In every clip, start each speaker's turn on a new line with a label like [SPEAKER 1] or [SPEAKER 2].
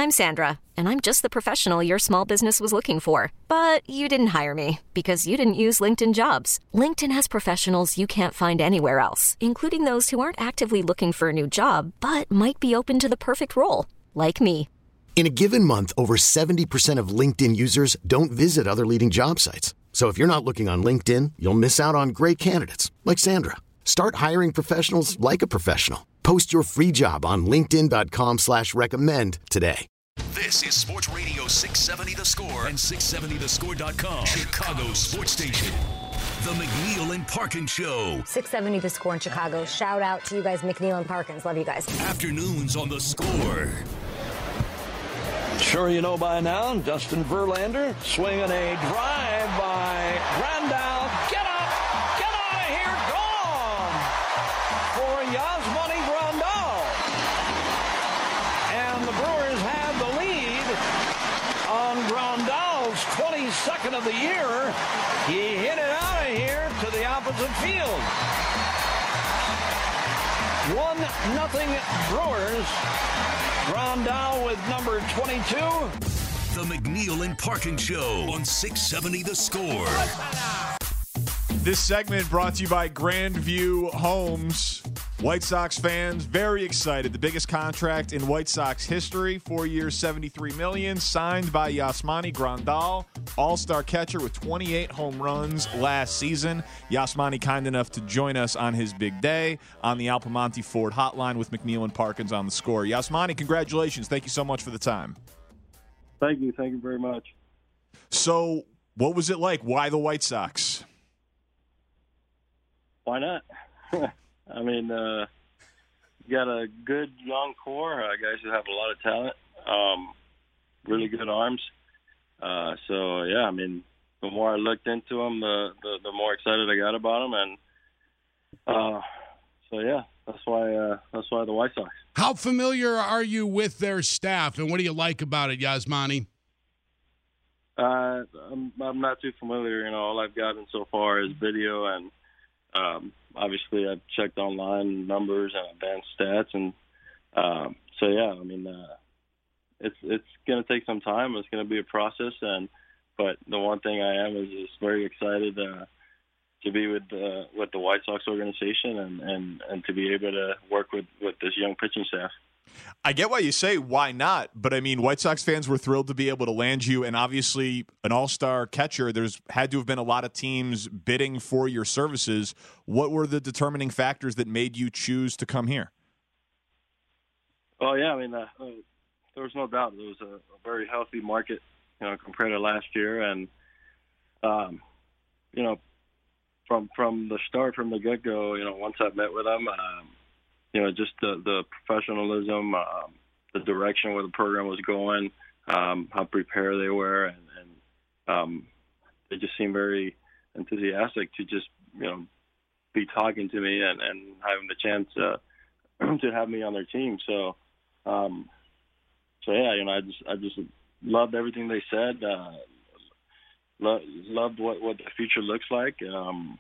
[SPEAKER 1] I'm Sandra, and I'm just the professional your small business was looking for. But you didn't hire me because you didn't use LinkedIn Jobs. LinkedIn has professionals you can't find anywhere else, including those who aren't actively looking for a new job, but might be open to the perfect role, like me.
[SPEAKER 2] In a given month, over 70% of LinkedIn users don't visit other leading job sites. So if you're not looking on LinkedIn, you'll miss out on great candidates like Sandra. Start hiring professionals like a professional. Post your free job on linkedin.com/recommend today.
[SPEAKER 3] This is Sports Radio 670 The Score and 670thescore.com. Chicago's sports station. The McNeil and Parkins Show.
[SPEAKER 4] 670 The Score in Chicago. Shout out to you guys, McNeil and Parkins. Love you guys.
[SPEAKER 3] Afternoons on The Score.
[SPEAKER 5] Sure you know by now, Justin Verlander swinging a drive by Grandal. Get up! Get out of here! Gone! For Yasmani Grandal. And the Brewers have the lead on Grandal's 22nd of the year. He hit it out of here to the opposite field. 1-0 Brewers. Grandal with number 22.
[SPEAKER 3] The McNeil and Parkins Show on 670 The Score.
[SPEAKER 6] This segment brought to you by Grandview Homes. White Sox fans very excited. The biggest contract in White Sox history, 4 years, $73 million, signed by Yasmani Grandal, all-star catcher with 28 home runs last season. Yasmani kind enough to join us on his big day on the Alpamonte Ford hotline with McNeil and Parkins on The Score. Yasmani, congratulations. Thank you so much for the time.
[SPEAKER 7] Thank you. Thank you very much.
[SPEAKER 6] So what was it like? Why the White Sox?
[SPEAKER 7] Why not? I mean, you got a good young core, guys who have a lot of talent, really good arms. So, yeah, I mean, the more I looked into them, the more excited I got about them. And so, yeah, that's why the White Sox.
[SPEAKER 8] How familiar are you with their staff, and what do you like about it, Yasmani?
[SPEAKER 7] I'm not too familiar. You know, all I've gotten so far is video, and obviously I've checked online numbers and advanced stats, and so yeah, I mean, it's going to take some time. It's going to be a process, but the one thing I am is just very excited to be with the White Sox organization and to be able to work with this young pitching staff.
[SPEAKER 6] I get why you say why not, but I mean, White Sox fans were thrilled to be able to land you, and obviously an all-star catcher. There's had to have been a lot of teams bidding for your services. What were the determining factors that made you choose to come here?
[SPEAKER 7] Oh yeah, I mean, there was no doubt. It was a very healthy market, you know, compared to last year, and you know, from the start, from the get-go, you know, once I met with them. You know, just the professionalism, the direction where the program was going, how prepared they were, and they just seemed very enthusiastic to just, you know, be talking to me and having the chance to have me on their team. So yeah, you know, I just loved everything they said. Loved what the future looks like, and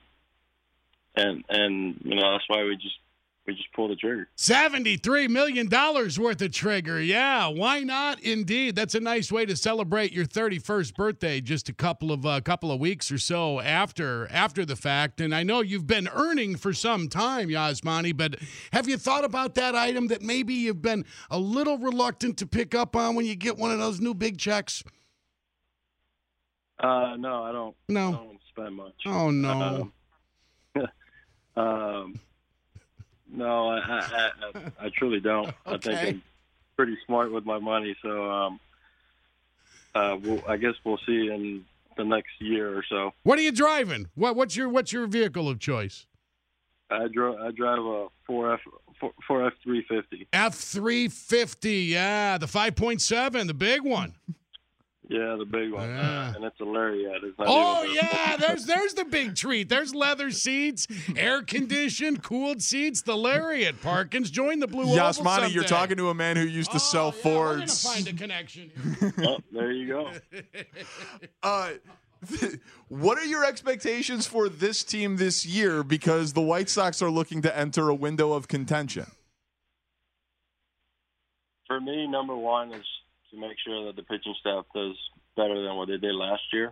[SPEAKER 7] you know, that's why we just pulled the trigger.
[SPEAKER 8] $73 million worth of trigger. Yeah, why not? Indeed. That's a nice way to celebrate your 31st birthday just a couple of weeks or so after the fact. And I know you've been earning for some time, Yasmani, but have you thought about that item that maybe you've been a little reluctant to pick up on when you get one of those new big checks?
[SPEAKER 7] No, I don't.
[SPEAKER 8] No.
[SPEAKER 7] I don't spend much.
[SPEAKER 8] Oh, no.
[SPEAKER 7] No, I truly don't. Okay. I think I'm pretty smart with my money, so I guess we'll see in the next year or so.
[SPEAKER 8] What are you driving? What's your vehicle of choice?
[SPEAKER 7] I drive a 4F 350.
[SPEAKER 8] F350, yeah, the 5.7, the big one.
[SPEAKER 7] Yeah, the big one, and it's a Lariat.
[SPEAKER 8] There's the big treat. There's leather seats, air conditioned, cooled seats. The Lariat. Parkins, join the Blue Oval someday.
[SPEAKER 6] Yasmani, you're talking to a man who used to sell Fords.
[SPEAKER 8] We're gonna find a connection here.
[SPEAKER 7] Oh, there you go.
[SPEAKER 6] What are your expectations for this team this year? Because the White Sox are looking to enter a window of contention.
[SPEAKER 7] For me, number one is to make sure that the pitching staff does better than what they did last year.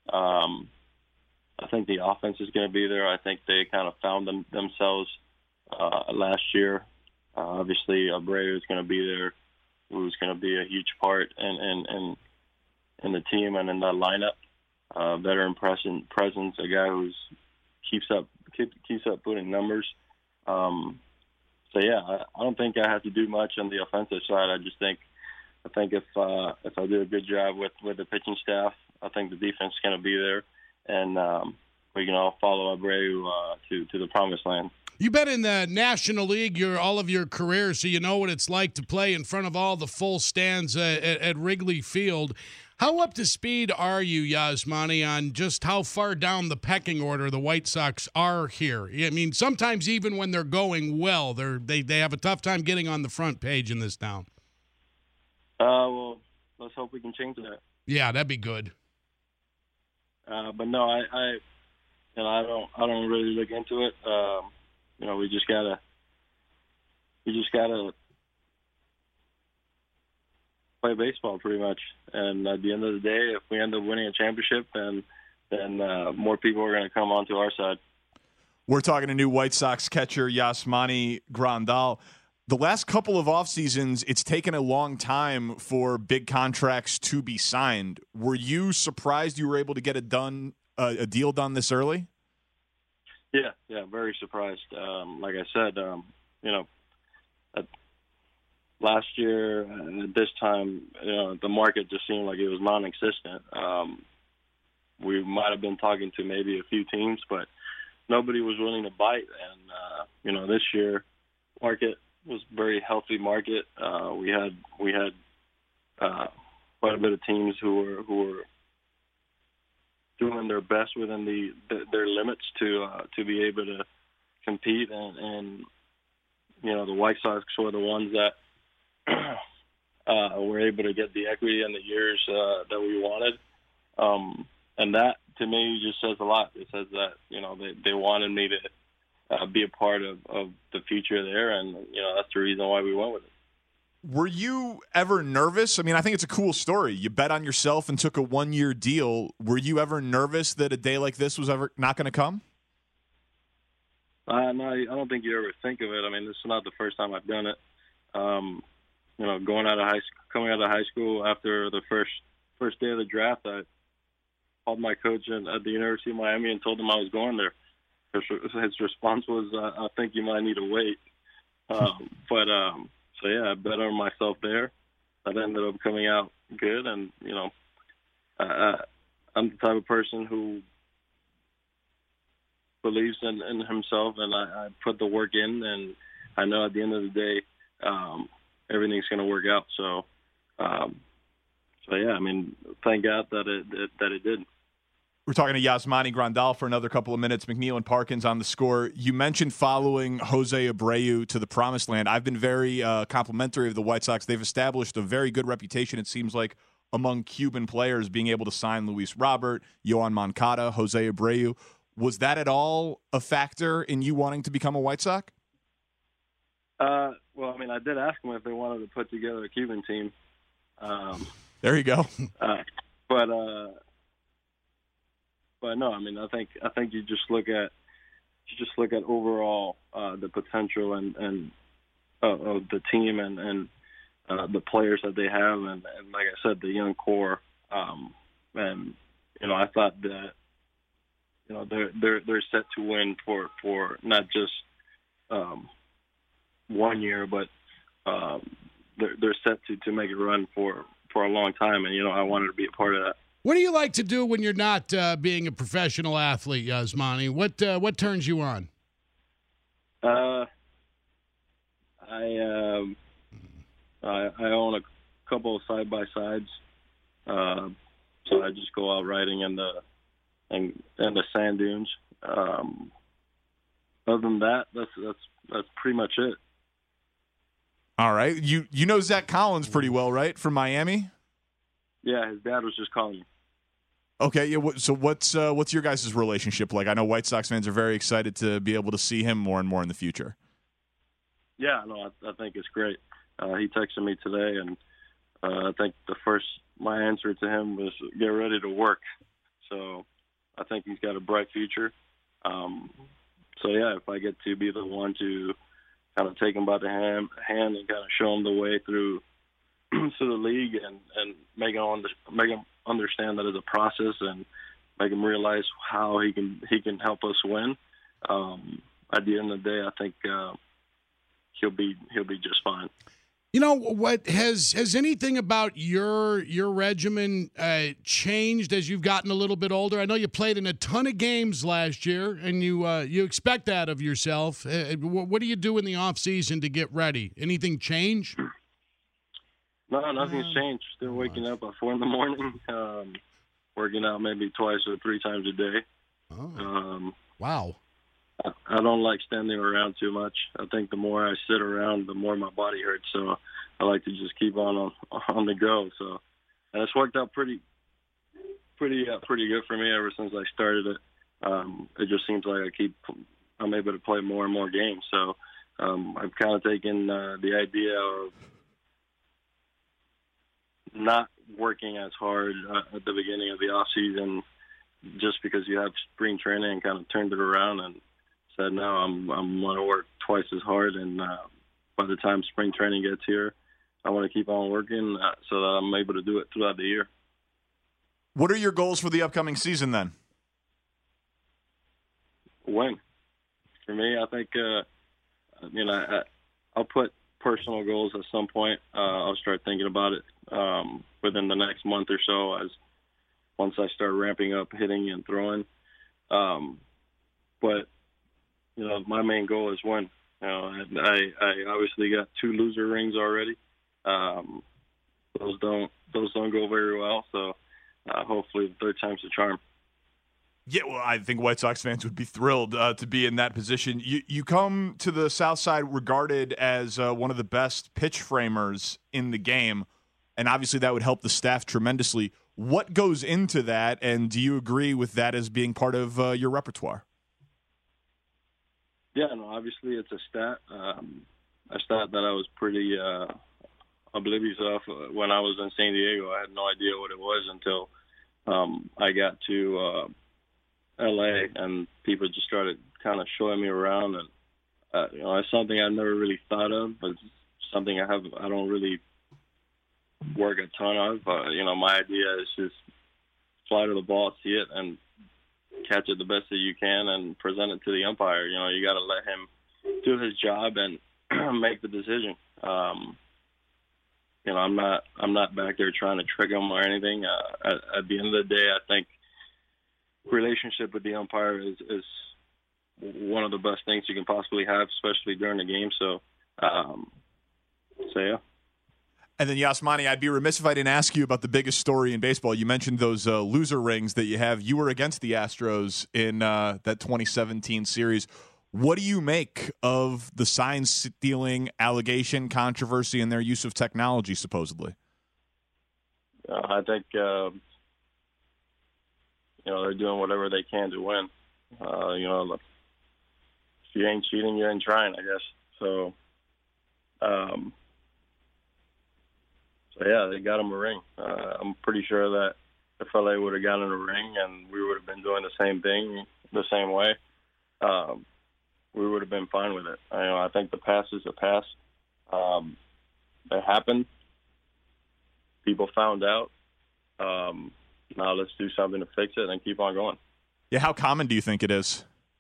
[SPEAKER 7] I think the offense is going to be there. I think they kind of found themselves last year. Obviously, Abreu is going to be there, who's going to be a huge part in the team and in the lineup. Veteran presence, a guy who keeps up putting numbers. So yeah, I don't think I have to do much on the offensive side. I think if I do a good job with the pitching staff, I think the defense is going to be there, and we can all follow Abreu to the promised land.
[SPEAKER 8] You've been in the National League all of your career, so you know what it's like to play in front of all the full stands at Wrigley Field. How up to speed are you, Yasmani, on just how far down the pecking order the White Sox are here? I mean, sometimes even when they're going well, they have a tough time getting on the front page in this town.
[SPEAKER 7] Well, let's hope we can change that.
[SPEAKER 8] Yeah, that'd be good.
[SPEAKER 7] But no, I don't really look into it. We just gotta play baseball pretty much. And at the end of the day, if we end up winning a championship, then more people are going to come onto our side.
[SPEAKER 6] We're talking to new White Sox catcher Yasmani Grandal. The last couple of off seasons, it's taken a long time for big contracts to be signed. Were you surprised you were able to get a deal done this early?
[SPEAKER 7] Yeah, very surprised. Like I said, last year at this time, the market just seemed like it was non-existent. We might have been talking to maybe a few teams, but nobody was willing to bite. And this year, market was a very healthy market. We had quite a bit of teams who were doing their best within their limits to be able to compete, and the White Sox were the ones that were able to get the equity in the years that we wanted, and that to me just says a lot. It says that they wanted me to be a part of the future there, and that's the reason why we went with it.
[SPEAKER 6] Were you ever nervous? I mean, I think it's a cool story. You bet on yourself and took a 1-year deal. Were you ever nervous that a day like this was ever not going to come?
[SPEAKER 7] No, I don't think you ever think of it. I mean, this is not the first time I've done it. Coming out of high school after the first day of the draft, I called my coach at the University of Miami and told him I was going there. His response was, "I think you might need to wait." So yeah, I bet on myself there. That ended up coming out good, and I'm the type of person who believes in himself, and I put the work in, and I know at the end of the day, everything's going to work out. So yeah, I mean, thank God that it did.
[SPEAKER 6] We're talking to Yasmani Grandal for another couple of minutes. McNeil and Parkins on the score. You mentioned following Jose Abreu to the promised land. I've been very complimentary of the White Sox. They've established a very good reputation, it seems like, among Cuban players, being able to sign Luis Robert, Yoan Moncada, Jose Abreu. Was that at all a factor in you wanting to become a White Sox?
[SPEAKER 7] Well, I mean, I did ask them if they wanted to put together a Cuban team.
[SPEAKER 6] There you go.
[SPEAKER 7] But no, I mean, I think you just look at overall the potential and of the team and the players that they have, and like I said, the young core. And I thought that they're set to win for not just 1 year, but they're set to make a run for a long time, and I wanted to be a part of that.
[SPEAKER 8] What do you like to do when you're not being a professional athlete, Yasmani? What turns you on?
[SPEAKER 7] I own a couple of side-by-sides, so I just go out riding in the sand dunes. Other than that, that's pretty much it.
[SPEAKER 6] All right, you know Zach Collins pretty well, right? From Miami.
[SPEAKER 7] Yeah, his dad was just calling me.
[SPEAKER 6] Okay, yeah. So what's your guys' relationship like? I know White Sox fans are very excited to be able to see him more and more in the future.
[SPEAKER 7] Yeah, no, I think it's great. He texted me today, and I think my answer to him was get ready to work. So I think he's got a bright future. So yeah, if I get to be the one to kind of take him by the hand and kind of show him the way through to the league and make him understand that it's a process and make him realize how he can help us win. At the end of the day, I think he'll be just fine.
[SPEAKER 8] You know what, has anything about your regimen changed as you've gotten a little bit older? I know you played in a ton of games last year, and you expect that of yourself. What do you do in the off season to get ready? Anything change?
[SPEAKER 7] No, nothing's changed. Still waking up at 4 a.m, working out maybe 2 or 3 times a day.
[SPEAKER 8] Oh. Wow.
[SPEAKER 7] I don't like standing around too much. I think the more I sit around, the more my body hurts. So I like to just keep on the go. So, and it's worked out pretty good for me ever since I started it. It just seems like I'm able to play more and more games. So I've kind of taken the idea of not working as hard at the beginning of the off season, just because you have spring training, and kind of turned it around and said, no, I'm going to work twice as hard, and by the time spring training gets here, I want to keep on working so that I'm able to do it throughout the year.
[SPEAKER 6] What are your goals for the upcoming season then?
[SPEAKER 7] Win. For me, I think, I'll put personal goals at some point. I'll start thinking about it within the next month or so, once I start ramping up hitting and throwing. But my main goal is win. And I obviously got 2 loser rings already. Those don't go very well. So hopefully the third time's the charm.
[SPEAKER 6] Yeah, well, I think White Sox fans would be thrilled to be in that position. You come to the South Side regarded as one of the best pitch framers in the game, and obviously that would help the staff tremendously. What goes into that, and do you agree with that as being part of your repertoire?
[SPEAKER 7] Yeah, no, obviously it's a stat that I was pretty oblivious of when I was in San Diego. I had no idea what it was until I got to LA, and people just started kind of showing me around, and it's something I never really thought of, but it's something I don't really work a ton of. My idea is just fly to the ball, see it, and catch it the best that you can, and present it to the umpire. You got to let him do his job and make the decision. I'm not back there trying to trick him or anything. At the end of the day, I think relationship with the umpire is one of the best things you can possibly have, especially during the game. So yeah.
[SPEAKER 6] And then, Yasmani, I'd be remiss if I didn't ask you about the biggest story in baseball. You mentioned those loser rings that you have. You were against the Astros in that 2017 series. What do you make of the sign stealing allegation, controversy, and their use of technology, supposedly?
[SPEAKER 7] I think they're doing whatever they can to win. If you ain't cheating, you ain't trying, I guess. So yeah, they got him a ring. I'm pretty sure that if LA would have gotten a ring and we would have been doing the same thing the same way, we would have been fine with it. I think the past is the past. It happened. People found out. Now let's do something to fix it and keep on going.
[SPEAKER 6] Yeah, how common do you think it is?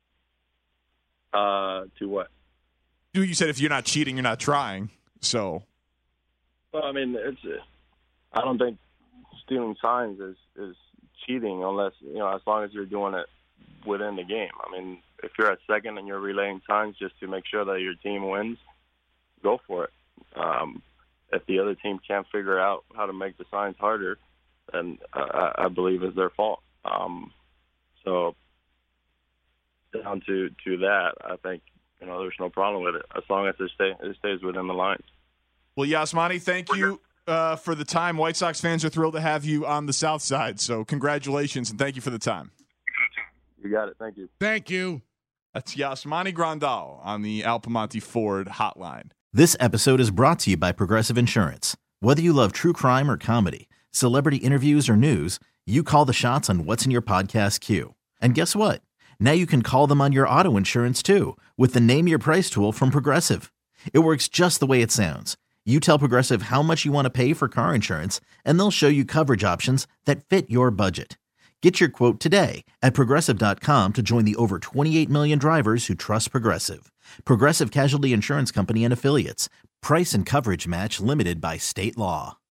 [SPEAKER 7] To what?
[SPEAKER 6] You said if you're not cheating, you're not trying. So.
[SPEAKER 7] Well, I mean, I don't think stealing signs is cheating unless, as long as you're doing it within the game. I mean, if you're at second and you're relaying signs just to make sure that your team wins, go for it. If the other team can't figure out how to make the signs harder, then I believe it's their fault. So down to that, I think, there's no problem with it as long as it stays within the lines.
[SPEAKER 6] Well, Yasmani, thank you for the time. White Sox fans are thrilled to have you on the South Side, so congratulations, and thank you for the time.
[SPEAKER 7] You got it. Thank you.
[SPEAKER 8] Thank you.
[SPEAKER 6] That's Yasmani Grandal on the Al Piemonte Ford hotline.
[SPEAKER 9] This episode is brought to you by Progressive Insurance. Whether you love true crime or comedy, celebrity interviews or news, you call the shots on what's in your podcast queue. And guess what? Now you can call them on your auto insurance too with the Name Your Price tool from Progressive. It works just the way it sounds. You tell Progressive how much you want to pay for car insurance, and they'll show you coverage options that fit your budget. Get your quote today at Progressive.com to join the over 28 million drivers who trust Progressive. Progressive Casualty Insurance Company and Affiliates. Price and coverage match limited by state law.